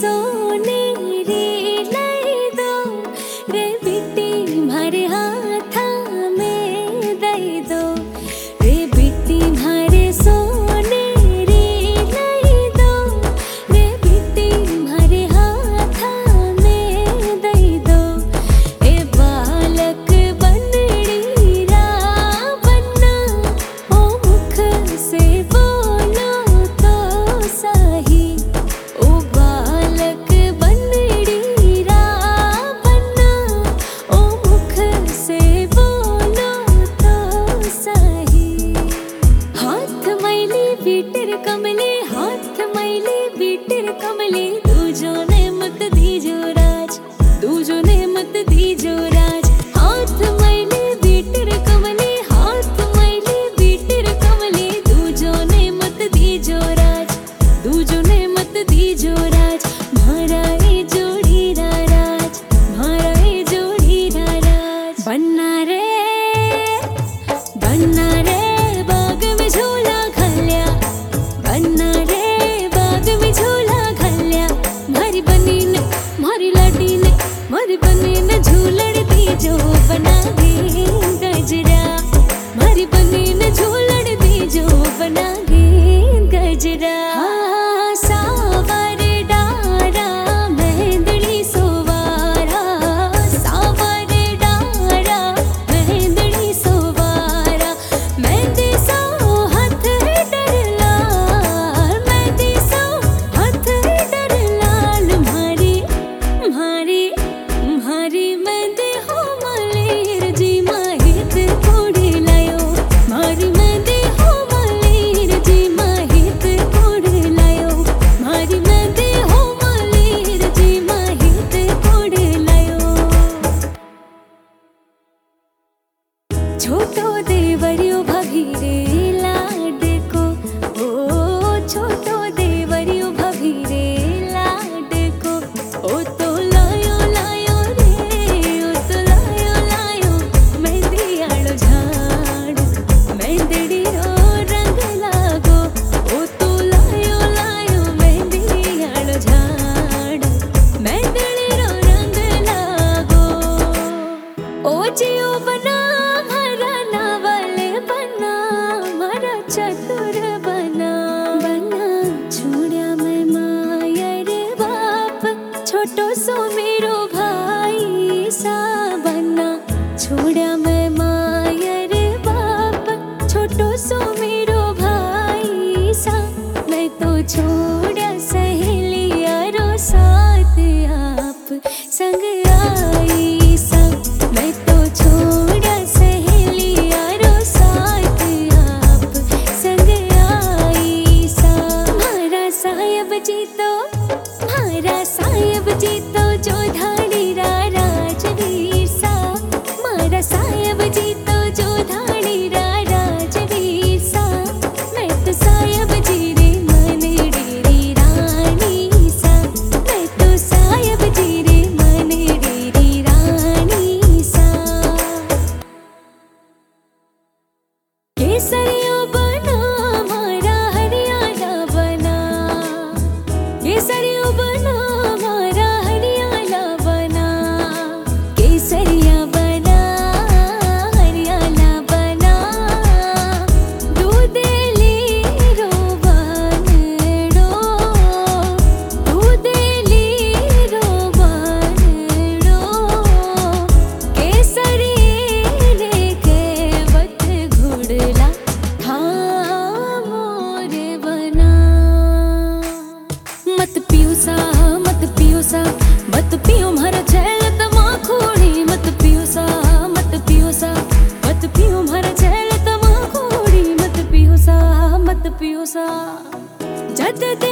सोने रे लाई दो रे बिट्टी मारे हाथा में दई दो रे बिट्टी मारे सोने रे लाई दो रे बिट्टी मारे हाथा में दई दो ए बालक बनड़ी रा बनना ओ मुख से बोलो तो सही ओ बालक बनड़ी रा बनना ओ मुख से बोलो तो सही हाथ मैली बीटर कमले हाथ मैली बीटर कमले दूजो ने मत दीजो राज दूजो ने मत दीजो राज हाथ मैली बीटर कमले हाथ मैली बीटर कमले दूजो ने मत दीजो राज दूजो ने मत दीजो राज मारा ए जोड़ी रा राज मारा ए जोड़ी रा राज बनना रे बाग में झूला घाल्या बनना रे बाग में झूला घाल्या मारी बनी ने मारी लाडी ने मारी बनी ने झूलड़ दीजो बना दे गजरा मारी बनी ने झूलड़ दीजो बना दे गजरा सावर डारा मेहंदड़ी सोवारा सावर डारा मेहंदड़ी सोवारा मेहंदी सो हाथ डर लाल मेहंदी सो हाथ डर लाल मारी मारी मारी मेहंदी हो मलेर जी माहित कोड़े लायो मारी मेहंदी हो मलेर जी माहित कोड़े लायो मारी मेहंदी हो मलेर जी माहित कोड़े लायो छोटो देवरियो भाभी रे लाड को ओ छोटो देवरियो भाभी रे लाड को ओ तो लायो लायो रे ओ तो लायो लायो मेहंदी आड़ो झाड़ मेहंदी रो रंग लागो ओ तो लायो लायो मेहंदी आड़ो झाड़ मेहंदी रो रंग लागो ओ जियो बना मारा नावले बना मारा चतुर बना बना छोड़या मैं माया रे बाप छोटो सो मेरो भाई सा बना छोड़या मैं माया रे बाप छोटो सो मेरो भाई सा मैं तो छोड़या सहेलिया रो साथ आप संग आई सा मैं तो छोड़या सहेलिया रो साथ आप संग आई सा मारा साहेब जी तो जो धाड़ी रा राजवीर सा मारा साहेब जी तो जो धाड़ी रा राजवीर सा मैं तो साहेब जी रे मनड़ी रानी सा मैं तो साहेब जी रे मनड़ी रानी सा केसरिया बना मारा हरियाणा बना केसरिया बना मारा हरियाणा बना केसरिया बना हरियाणा बना दूध ले रो बनड़ो दूध ले रो बनड़ो केसरी रे केवट घुड़ला था मोरे बना मत पियो सा मत पियो सा मत पियो मारा छैल तमा खोड़ी मत पियो सा मत पियो सा मत पियो मारा छैल तमा खोड़ी मत पियो सा जद दे